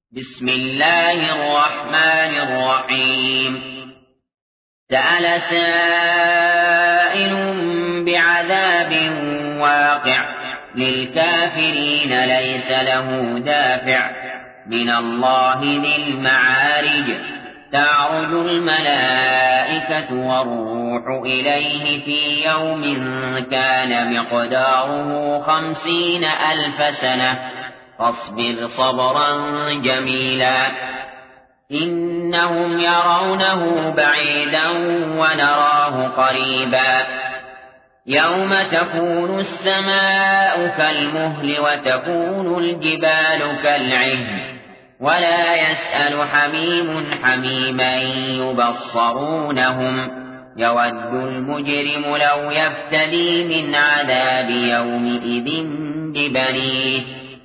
بسم الله الرحمن الرحيم سأل سائل بعذاب واقع للكافرين ليس له دافع من الله ذي المعارج تعرج الملائكة والروح إليه في يوم كان مقداره 50,000 سنة فاصبر صبرا جميلا إنهم يرونه بعيدا ونراه قريبا يوم تكون السماء كالمهل وتكون الجبال كالعهن ولا يسأل حميم حميما يبصرونهم يود المجرم لو يفتدي من عذاب يومئذ ببنيه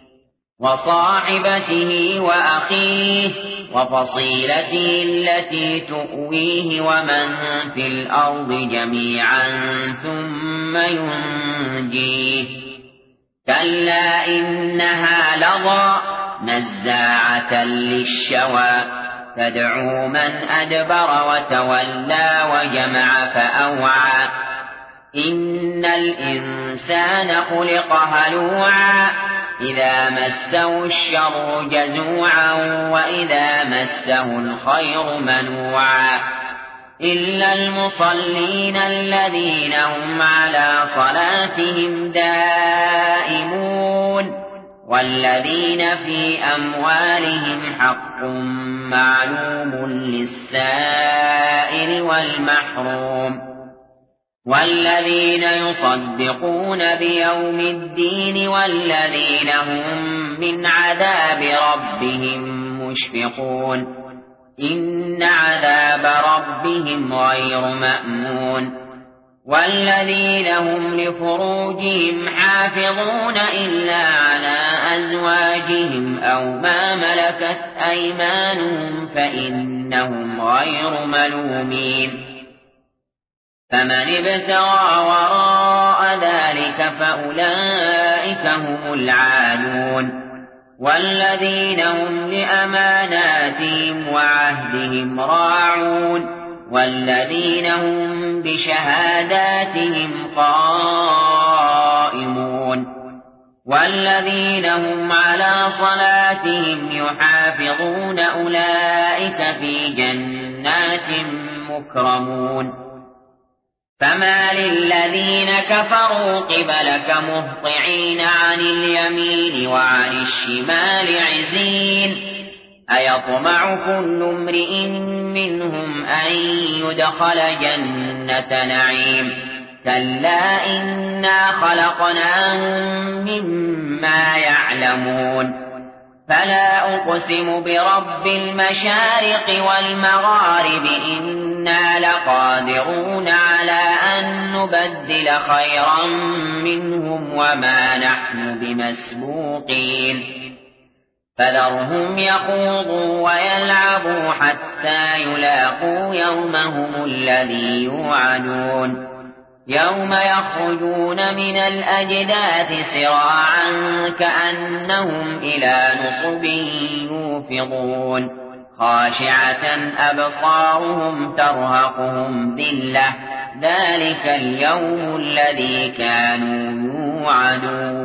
وصاحبته وأخيه وفصيلته التي تؤويه ومن في الأرض جميعا ثم ينجيه كلا إنها لظى نزاعة للشوى تدعو من أدبر وتولى وجمع فأوعى إن الإنسان خلق هلوعا إذا مسه الشر جزوعا وإذا مسه الخير منوعا إلا المصلين الذين هم على صلاتهم دائمون والذين في أموالهم حق معلوم للسائل والمحروم والذين يصدقون بيوم الدين والذين هم من عذاب ربهم مشفقون إن عذاب ربهم غير مأمون والذين هم لفروجهم حافظون إلا على أزواجهم أو ما ملكت أيمانهم فإنهم غير ملومين فمن ابتغى وراء ذلك فأولئك هم العادون والذين هم لأماناتهم وعهدهم راعون والذين هم بشهاداتهم قائمون والذين هم على صلاتهم يحافظون أولئك في جنات مكرمون فما للذين كفروا قبلك مهطعين عن اليمين وعن الشمال عزين أيطمع كل امرئ منهم أن يدخل جنة نعيم كلا إنا خلقناهم مما يعلمون فلا أقسم برب المشارق والمغارب إنا لقادرون على أن نبدل خيرا منهم وما نحن بمسبوقين فذرهم يخوضوا ويلعبوا حتى يلاقوا يومهم الذي يوعدون يوم يخرجون من الأجداث سراعا كأنهم إلى نصب يوفضون خاشعة أبصارهم ترهقهم ذلة ذلك اليوم الذي كانوا يوعدون